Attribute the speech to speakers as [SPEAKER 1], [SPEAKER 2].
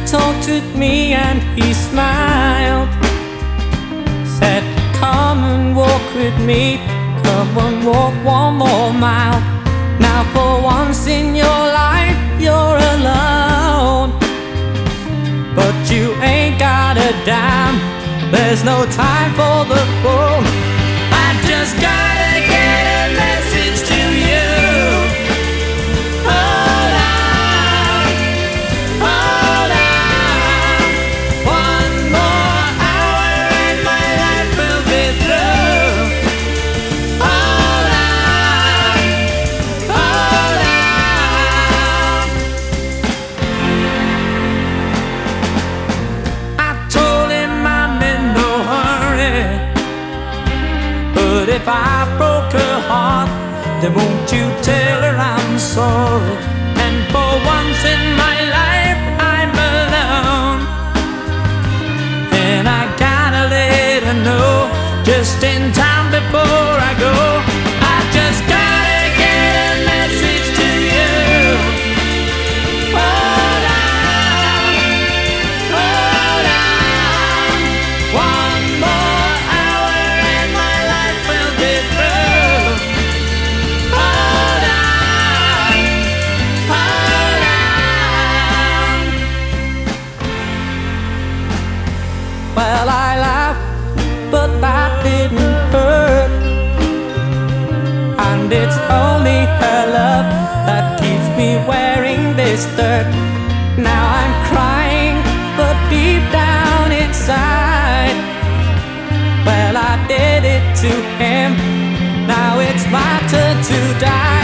[SPEAKER 1] talked with me and he smiled. Said, come and walk with me, come and walk one more mile. Now for once in your life you're alone, but you ain't got a dime, there's no time for the phone. I just gotta get a message to you. Hold on, hold on. One more hour and my life will be through. Hold on, hold on. I told him I'm in no hurry, but if I broke her heart, then won't you tell her I'm sorry? And for once in my life I'm alone, and I gotta let her know just in time before I go. I just gotta get a message to you. Hold on, hold on. One more hour and my life will be through. Hold on, hold on. Well, I laughed, but that didn't hurt, and it's only her love that keeps me wearing this dirt. Now I'm crying, but deep down inside, well, I did it to him, now it's my turn to die.